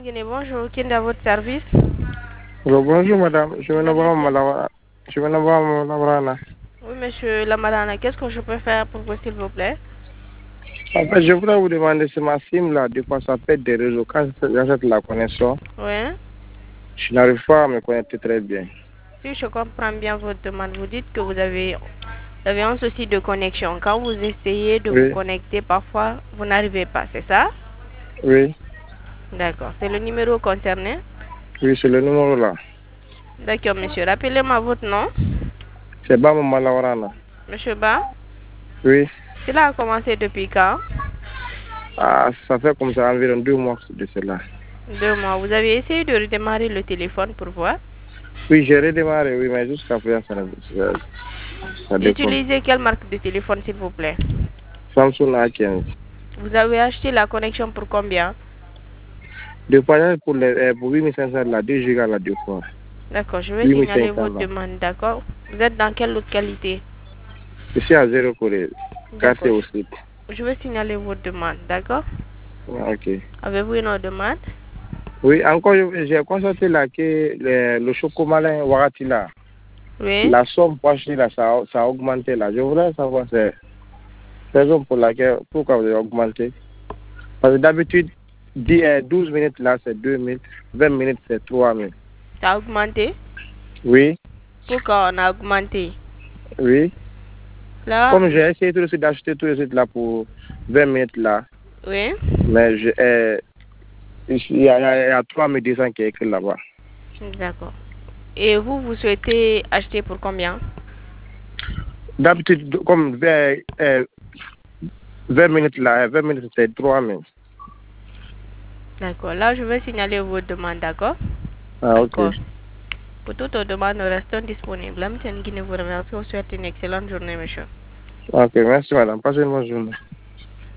Guinée, bonjour, qui est à votre service? Bonjour madame, je viens de voir Malabrana. Oui, monsieur Lamadana, qu'est-ce que je peux faire pour vous, s'il vous plaît? En fait, je voudrais vous demander si ma SIM là, des fois ça pète des réseaux. Quand j'achète la connexion, Oui. je n'arrive pas à me connecter très bien. Si je comprends bien votre demande, vous dites que vous avez un souci de connexion. Quand vous essayez de vous Oui, connecter, parfois, vous n'arrivez pas, c'est ça? oui, D'accord. C'est le numéro concerné? oui, c'est le numéro là. D'accord, monsieur. Rappelez-moi votre nom. C'est Bama Malabrana. Monsieur Ba. Oui, Cela a commencé depuis quand? ça fait comme ça environ 2 mois de cela. 2 mois. Vous avez essayé de redémarrer le téléphone pour voir? Oui, j'ai redémarré, oui, mais jusqu'à présent, ça Vous déconne. utilisez quelle marque de téléphone, s'il vous plaît? Samsung A15. Vous avez acheté la connexion pour combien? Deux fois pour 8500 là, 2 gigas là, deux fois. D'accord, je vais signaler 8500 votre là. demande, d'accord? Vous êtes dans quelle localité? Je suis à 0 Corée, quartier D'accord, au site. je vais signaler votre demande, d'accord? Ok. Avez-vous une autre demande? Oui, encore, j'ai constaté là que le chocomalin Warati là, Oui. la somme pour acheter là, ça a augmenté là. Je voudrais savoir c'est la raison pour laquelle, pourquoi vous avez augmenté. Parce que d'habitude, 12 minutes là, c'est 2 000, 20 minutes, c'est 3 000. Ça a augmenté? Oui, Pourquoi on a augmenté? oui. Là, Comme j'ai essayé tout de suite d'acheter tout de suite là pour 20 minutes là, oui. mais il y a 3200 qui est écrit là-bas. D'accord. Et vous souhaitez acheter pour combien? D'habitude, comme 20 minutes là, 20 minutes c'est 3 000. D'accord. Là, je vais signaler votre demande, d'accord? Ah, ok. D'accord. Pour toute autre demande, nous restons disponibles. Guinée vous remercie. Vous souhaite une excellente journée, monsieur. Ok, merci madame. Passez une bonne journée.